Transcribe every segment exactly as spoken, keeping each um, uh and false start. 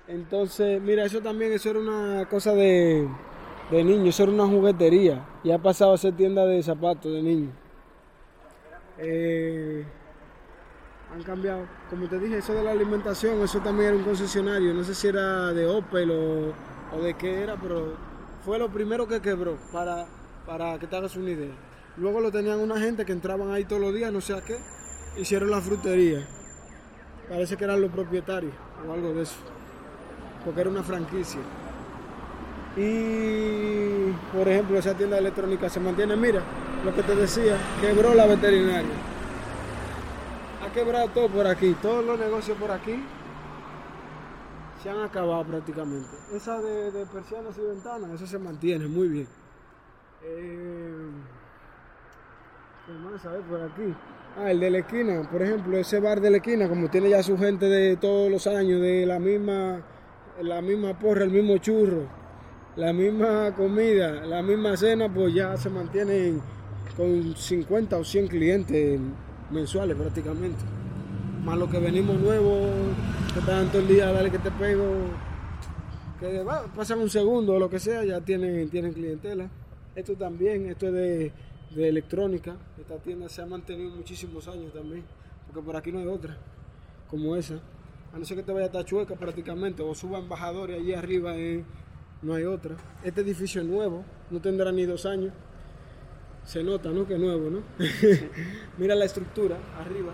Entonces, mira, eso también, eso era una cosa de, de niños, eso era una juguetería. Y ha pasado a ser tienda de zapatos de niños. Eh, han cambiado. Como te dije, eso de la alimentación, eso también era un concesionario. No sé si era de Opel o, o de qué era, pero fue lo primero que quebró, para, para que te hagas una idea. Luego lo tenían una gente que entraban ahí todos los días, no sé a qué. Hicieron la frutería. Parece que eran los propietarios o algo de eso. Porque era una franquicia. Y, por ejemplo, esa tienda electrónica se mantiene. Mira, lo que te decía, quebró la veterinaria. Ha quebrado todo por aquí. Todos los negocios por aquí se han acabado prácticamente. Esa de, de persianas y ventanas, eso se mantiene muy bien. Eh, ¿Qué más a ver por aquí? Ah, el de la esquina, por ejemplo, ese bar de la esquina, como tiene ya su gente de todos los años, de la misma, la misma porra, el mismo churro, la misma comida, la misma cena, pues ya se mantienen con cincuenta o cien clientes mensuales prácticamente. Más los que venimos nuevos, que están todo el día, dale que te pego, que va, pasan un segundo o lo que sea, ya tienen, tienen clientela. Esto también, esto es de, de electrónica. Esta tienda se ha mantenido muchísimos años también, porque por aquí no hay otra como esa. A no ser que te vaya a estar chueca prácticamente, o suba embajador y allí arriba eh, no hay otra. Este edificio es nuevo, no tendrá ni dos años. Se nota, ¿no? Que es nuevo, ¿no? Mira la estructura arriba.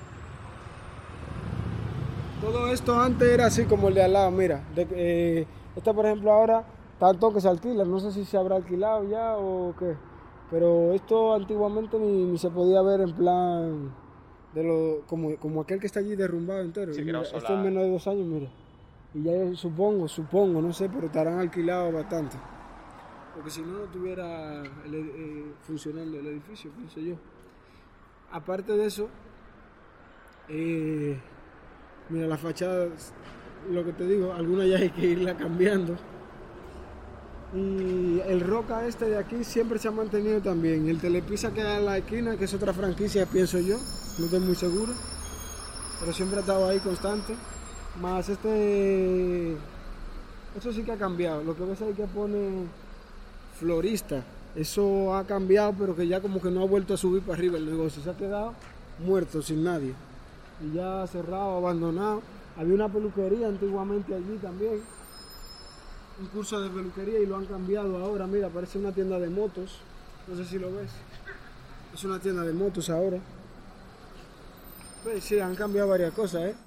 Todo esto antes era así como el de al lado, mira. De, eh, esta, por ejemplo, ahora tanto que se alquila, no sé si se habrá alquilado ya o qué. Pero esto antiguamente ni, ni se podía ver en plan de lo como, como aquel que está allí derrumbado entero. Sí, Mira, esto esto es menos de dos años, mira. Y ya supongo, supongo, no sé, pero estarán alquilados bastante. Porque si no, no tuviera el, eh, funcionando el edificio, pienso yo. Aparte de eso, eh, mira, la fachada, lo que te digo, algunas ya hay que irla cambiando. Y el Roca este de aquí siempre se ha mantenido también. El Telepizza que hay en la esquina, que es otra franquicia, pienso yo, no estoy muy seguro. Pero siempre ha estado ahí constante. Más este, eso sí que ha cambiado. Lo que ves ahí que pone florista, eso ha cambiado, pero que ya como que no ha vuelto a subir para arriba el negocio. Se ha quedado muerto, sin nadie. Y ya cerrado, abandonado. Había una peluquería antiguamente allí también, un curso de peluquería, y lo han cambiado ahora. Mira, parece una tienda de motos, no sé si lo ves, es una tienda de motos ahora. Pues sí, han cambiado varias cosas, ¿eh?